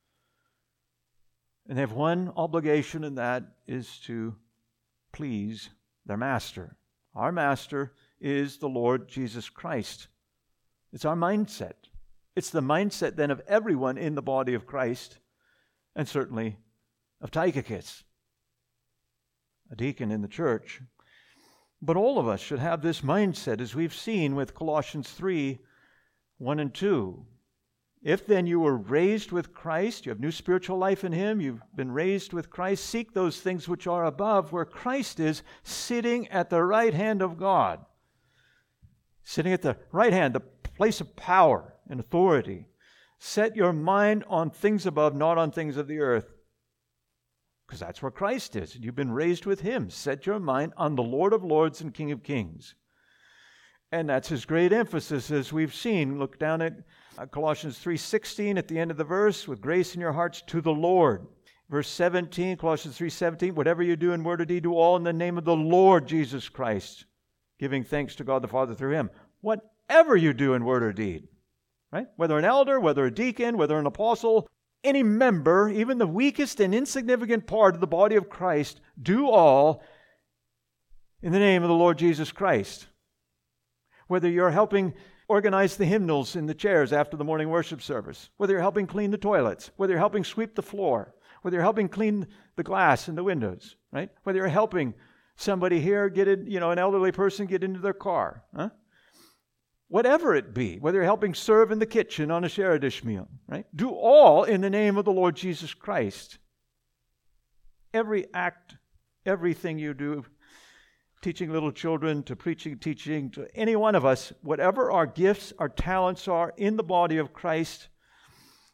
And they have one obligation, and that is to please their master. Our master is the Lord Jesus Christ. It's our mindset. It's the mindset then of everyone in the body of Christ, and certainly of Tychicus, a deacon in the church. But all of us should have this mindset, as we've seen with Colossians three, one and two. If then you were raised with Christ, you have new spiritual life in Him, you've been raised with Christ, seek those things which are above, where Christ is sitting at the right hand of God. Sitting at the right hand, the place of power and authority. Set your mind on things above, not on things of the earth. Because that's where Christ is. You've been raised with Him. Set your mind on the Lord of Lords and King of Kings. And that's His great emphasis, as we've seen. Look down at Colossians three sixteen at the end of the verse, with grace in your hearts to the Lord. Verse seventeen, Colossians three seventeen, whatever you do in word or deed, do all in the name of the Lord Jesus Christ, giving thanks to God the Father through Him. Whatever you do in word or deed, right? Whether an elder, whether a deacon, whether an apostle, any member, even the weakest and insignificant part of the body of Christ, do all in the name of the Lord Jesus Christ. Whether you're helping organize the hymnals in the chairs after the morning worship service, whether you're helping clean the toilets, whether you're helping sweep the floor, whether you're helping clean the glass in the windows, right? Whether you're helping somebody here get in, you know, an elderly person get into their car, huh? Whatever it be, whether you're helping serve in the kitchen on a Sheredish meal, right? Do all in the name of the Lord Jesus Christ. Every act, everything you do, teaching little children to preaching, teaching to any one of us, whatever our gifts, our talents are in the body of Christ,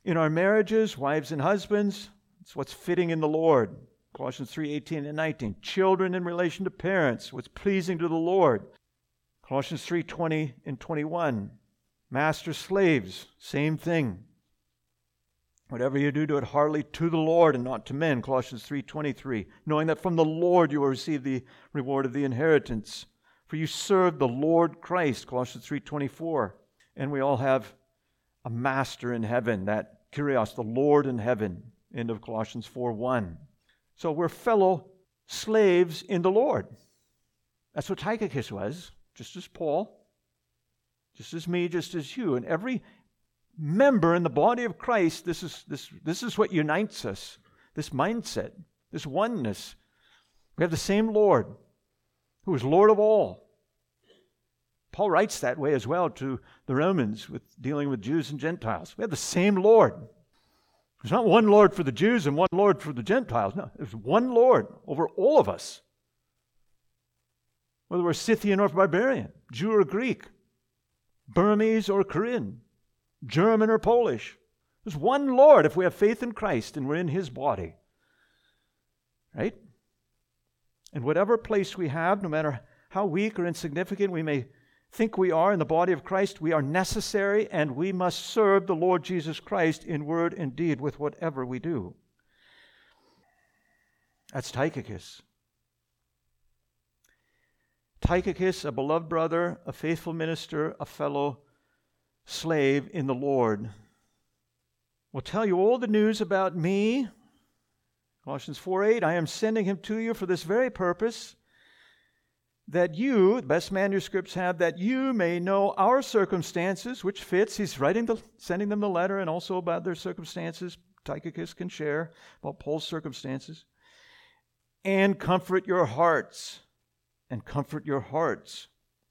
In our marriages, wives and husbands, it's what's fitting in the Lord. Colossians three eighteen and nineteen. Children in relation to parents, what's pleasing to the Lord. Colossians three twenty and twenty-one. Master slaves, same thing. Whatever you do, do it heartily to the Lord and not to men. Colossians three twenty-three. Knowing that from the Lord you will receive the reward of the inheritance. For you serve the Lord Christ. Colossians three twenty-four. And we all have a master in heaven, that Kyrios, the Lord in heaven. End of Colossians four one. So we're fellow slaves in the Lord. That's what Tychicus was, just as Paul, just as me, just as you. And every member in the body of Christ, this is, this, this is what unites us, this mindset, this oneness. We have the same Lord, who is Lord of all. Paul writes that way as well to the Romans with dealing with Jews and Gentiles. We have the same Lord. There's not one Lord for the Jews and one Lord for the Gentiles. No, there's one Lord over all of us. Whether we're Scythian or barbarian, Jew or Greek, Burmese or Korean, German or Polish. There's one Lord if we have faith in Christ and we're in His body. Right? And whatever place we have, no matter how weak or insignificant we may think we are in the body of Christ, we are necessary and we must serve the Lord Jesus Christ in word and deed with whatever we do. That's Tychicus. Tychicus, a beloved brother, a faithful minister, a fellow slave in the Lord, will tell you all the news about me. Colossians four eight, I am sending him to you for this very purpose, that you, the best manuscripts have, that you may know our circumstances, which fits. He's writing the, sending them the letter, and also about their circumstances. Tychicus can share about Paul's circumstances. And comfort your hearts. And comfort your hearts.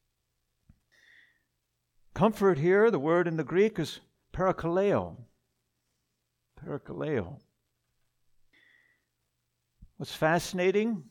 Comfort here, the word in the Greek is parakaleo. Parakaleo. What's fascinating,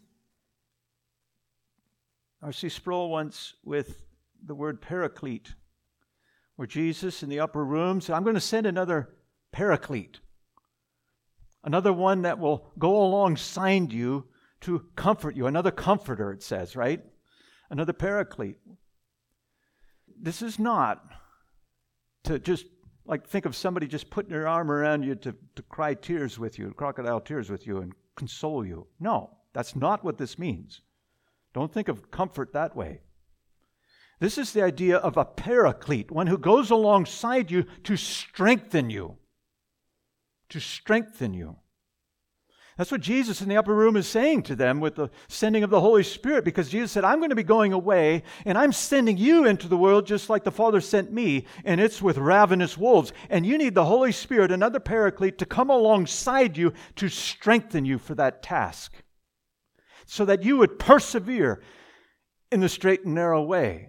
R C Sproul once with the word paraclete, where Jesus in the upper room said, I'm going to send another paraclete, another one that will go alongside you to comfort you, another comforter, it says, right? Another paraclete. This is not to just, like, think of somebody just putting their arm around you to, to cry tears with you, crocodile tears with you, and console you. No, that's not what this means. Don't think of comfort that way. This is the idea of a paraclete, one who goes alongside you to strengthen you. To strengthen you. That's what Jesus in the upper room is saying to them with the sending of the Holy Spirit, because Jesus said, I'm going to be going away, and I'm sending you into the world just like the Father sent me, and it's with ravenous wolves. And you need the Holy Spirit, another paraclete, to come alongside you to strengthen you for that task, so that you would persevere in the straight and narrow way.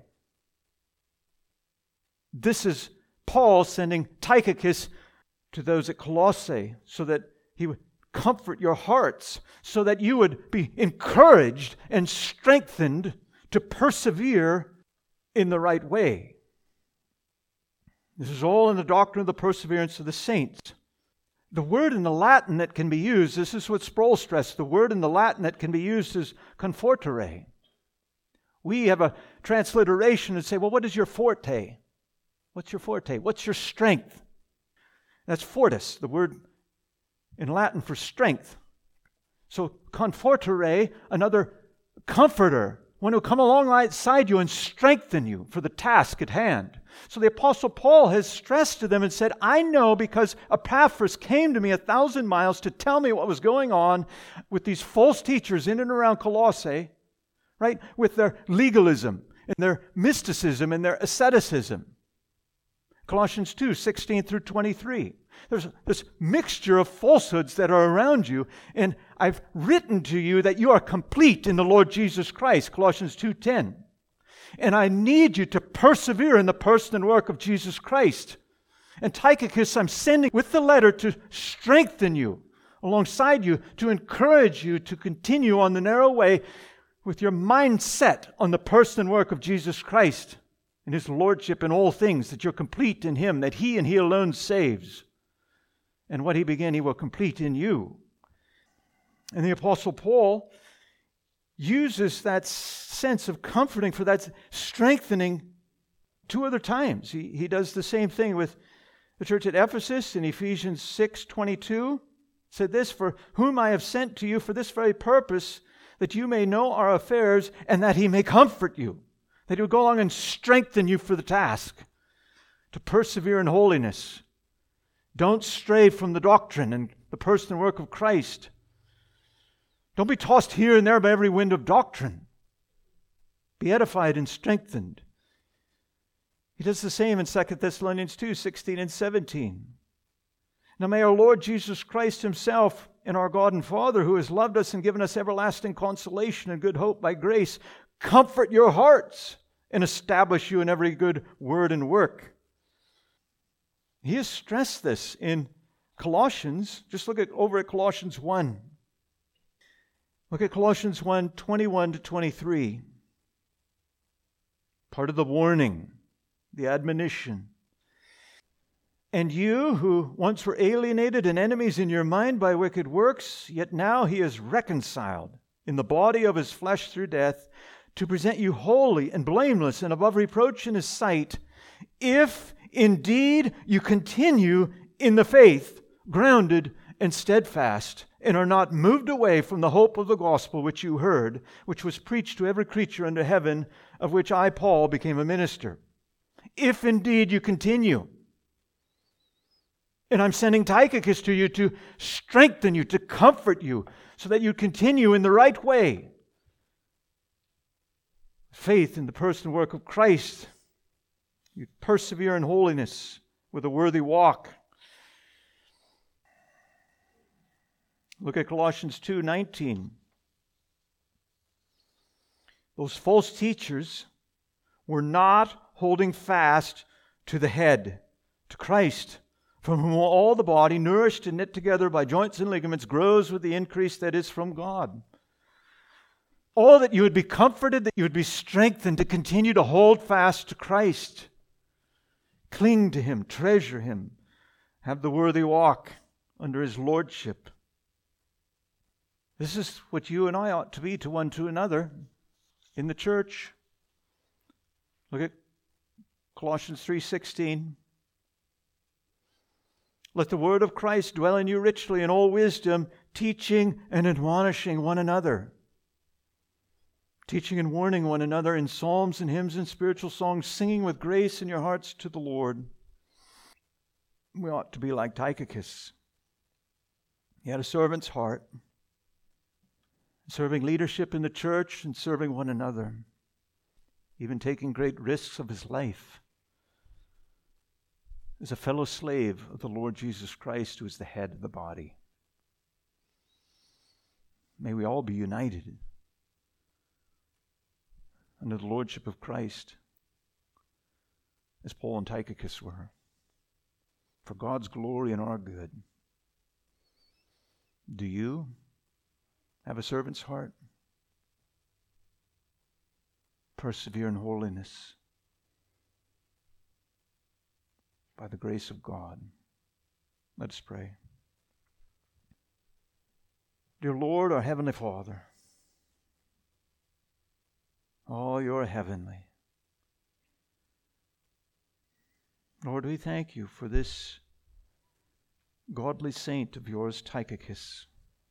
This is Paul sending Tychicus to those at Colossae, so that he would comfort your hearts, so that you would be encouraged and strengthened to persevere in the right way. This is all in the doctrine of the perseverance of the saints. The word in the Latin that can be used, this is what Sproul stressed, the word in the Latin that can be used is confortare. We have a transliteration and say, well, what is your forte? What's your forte? What's your strength? That's fortis, the word in Latin for strength. So confortare, another comforter, one who will come alongside you and strengthen you for the task at hand. So the Apostle Paul has stressed to them and said, I know because Epaphras came to me a thousand miles to tell me what was going on with these false teachers in and around Colossae, right? With their legalism and their mysticism and their asceticism. Colossians two, sixteen through twenty-three. There's this mixture of falsehoods that are around you, and I've written to you that you are complete in the Lord Jesus Christ, Colossians two ten. And I need you to persevere in the person and work of Jesus Christ. And Tychicus, I'm sending with the letter to strengthen you, alongside you, to encourage you to continue on the narrow way with your mind set on the person and work of Jesus Christ and His lordship in all things, that you're complete in Him, that He and He alone saves. And what he began, he will complete in you. And the Apostle Paul uses that sense of comforting for that strengthening two other times. He, he does the same thing with the church at Ephesus in Ephesians six twenty-two. Said this, "For whom I have sent to you for this very purpose, that you may know our affairs, and that he may comfort you." That he would go along and strengthen you for the task, to persevere in holiness. Don't stray from the doctrine and the person and work of Christ. Don't be tossed here and there by every wind of doctrine. Be edified and strengthened. He does the same in Second Thessalonians two, sixteen and seventeen. "Now may our Lord Jesus Christ himself and our God and Father, who has loved us and given us everlasting consolation and good hope by grace, comfort your hearts and establish you in every good word and work." He has stressed this in Colossians. Just look at over at Colossians one. Look at Colossians one, twenty-one to twenty-three. Part of the warning, the admonition. "And you who once were alienated and enemies in your mind by wicked works, yet now he is reconciled in the body of his flesh through death, to present you holy and blameless and above reproach in his sight, if indeed you continue in the faith, grounded and steadfast, and are not moved away from the hope of the gospel which you heard, which was preached to every creature under heaven, of which I, Paul, became a minister." If indeed you continue. And I'm sending Tychicus to you to strengthen you, to comfort you, so that you continue in the right way. Faith in the person and work of Christ. You persevere in holiness with a worthy walk. Look at Colossians two nineteen. Those false teachers were not holding fast to the head, to Christ, from whom all the body, nourished and knit together by joints and ligaments, grows with the increase that is from God. Oh, that you would be comforted, that you would be strengthened to continue to hold fast to Christ. Cling to him, treasure him, have the worthy walk under his lordship. This is what you and I ought to be to one to another in the church. Look at Colossians three sixteen. "Let the word of Christ dwell in you richly in all wisdom, teaching and admonishing one another." Teaching and warning one another in psalms and hymns and spiritual songs, singing with grace in your hearts to the Lord. We ought to be like Tychicus. He had a servant's heart, serving leadership in the church and serving one another, even taking great risks of his life as a fellow slave of the Lord Jesus Christ, who is the head of the body. May we all be united under the lordship of Christ, as Paul and Tychicus were, for God's glory and our good. Do you have a servant's heart? Persevere in holiness by the grace of God. Let us pray. Dear Lord, our Heavenly Father, oh, you're heavenly. Lord, we thank you for this godly saint of yours, Tychicus,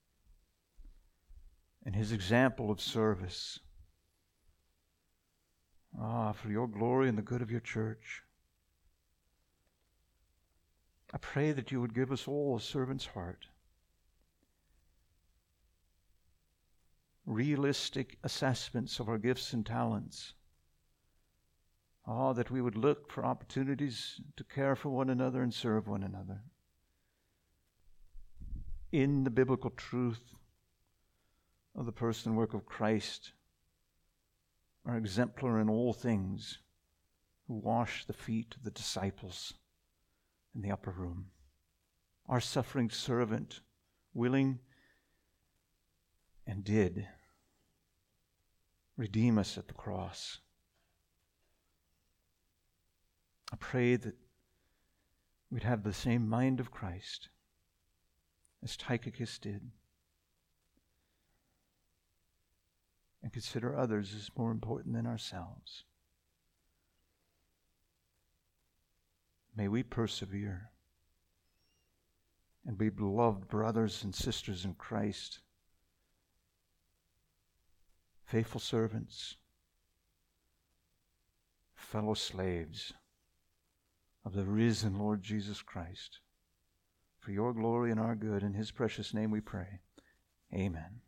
and his example of service. Ah, for your glory and the good of your church. I pray that you would give us all a servant's heart. Realistic assessments of our gifts and talents. Ah, that we would look for opportunities to care for one another and serve one another in the biblical truth of the person and work of Christ, our exemplar in all things, who washed the feet of the disciples in the upper room. Our suffering servant, willing and did redeem us at the cross. I pray that we'd have the same mind of Christ, as Tychicus did, and consider others as more important than ourselves. May we persevere and be beloved brothers and sisters in Christ, faithful servants, fellow slaves of the risen Lord Jesus Christ. For your glory and our good, in his precious name we pray. Amen.